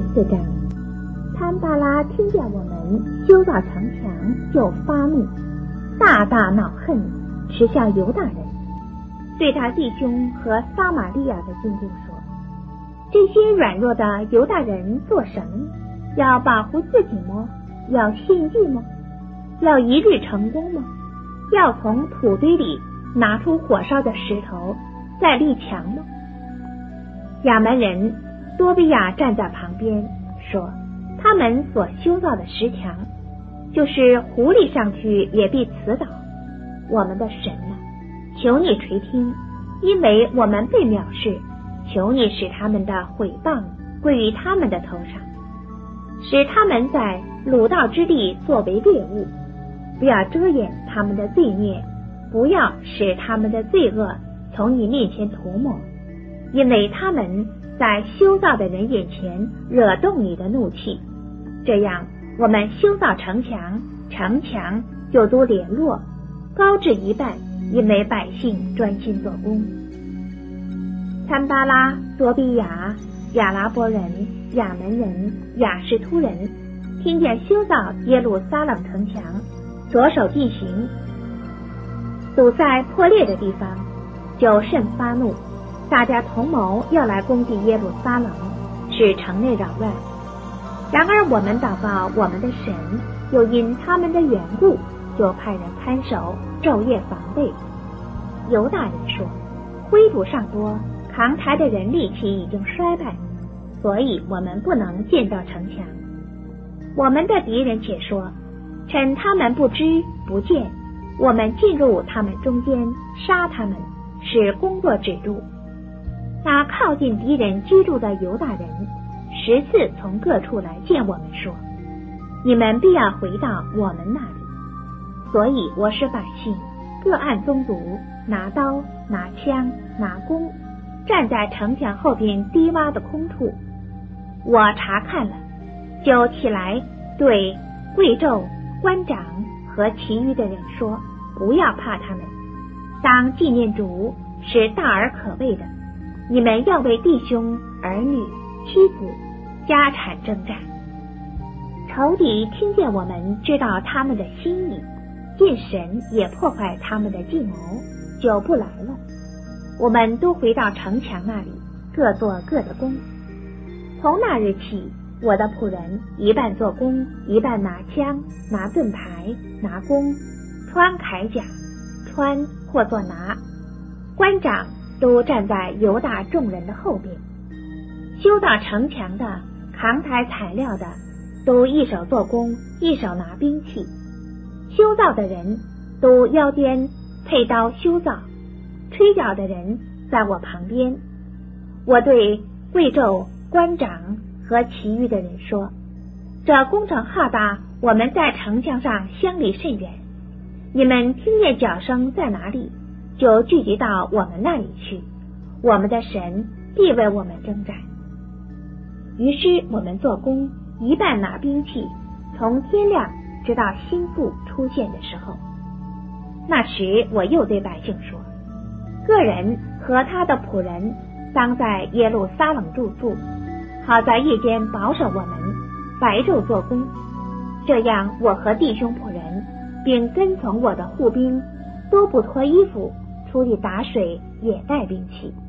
14章。参巴拉听见我们修造城墙，就发怒，大大恼恨，耻笑犹大人，对他弟兄和撒玛利亚的军兵说：这些软弱的犹大人做什么呢？要保护自己吗？要献祭吗？要一日成功吗？要从土堆里拿出火烧的石头再立墙吗？亚门人多比亚站在旁边说：他们所修造的石墙，就是狐狸上去也必辞倒。我们的神啊，求你垂听，因为我们被藐视，求你使他们的毁谤归于他们的头上，使他们在掳盗之地作为猎物，不要遮掩他们的罪孽，不要使他们的罪恶从你面前涂抹，因为他们在修造的人眼前惹动你的怒气。这样我们修造城墙，城墙就都联络，高至一半，因为百姓专心做工。参巴拉、多比亚、亚拉伯人、亚门人、亚实突人听见修造耶路撒冷城墙，着手进行，堵在破裂的地方，就甚发怒，大家同谋要来攻击耶路撒冷，使城内扰乱。然而我们祷告我们的神，又因他们的缘故，就派人看守，昼夜防备。犹大人说：灰土尚多，扛抬的人力气已经衰败，所以我们不能建造城墙。我们的敌人且说：趁他们不知不见，我们进入他们中间，杀他们，使工作止住。那靠近敌人居住的犹大人10次从各处来见我们说：你们必要回到我们那里。所以我使百姓各按宗族，拿刀拿枪拿弓，站在城墙后边低洼的空处。我查看了，就起来对贵胄、官长和其余的人说：不要怕他们，当纪念主是大而可畏的。你们要为弟兄、儿女、妻子、家产征战。仇敌听见我们知道他们的心意，见神也破坏他们的计谋，就不来了。我们都回到城墙那里，各做各的工。从那日起，我的仆人一半做工，一半拿枪、拿盾牌、拿弓，穿铠甲，穿或作拿。官长都站在犹大众人的后边。修造城墙的、扛抬材料的，都一手做工，一手拿兵器。修造的人都腰间佩刀修造，吹角的人在我旁边。我对贵胄、官长和其余的人说：这工程浩大，我们在城墙上相离甚远，你们听见脚声在哪里，就聚集到我们那里去，我们的神必为我们征战。于是我们做工，一半拿兵器，从天亮直到新妇出现的时候。那时我又对百姓说：个人和他的仆人当在耶路撒冷住宿，好在夜间保守我们，白昼做工。这样我和弟兄仆人并跟从我的护兵都不脱衣服，出去打水，也带兵器。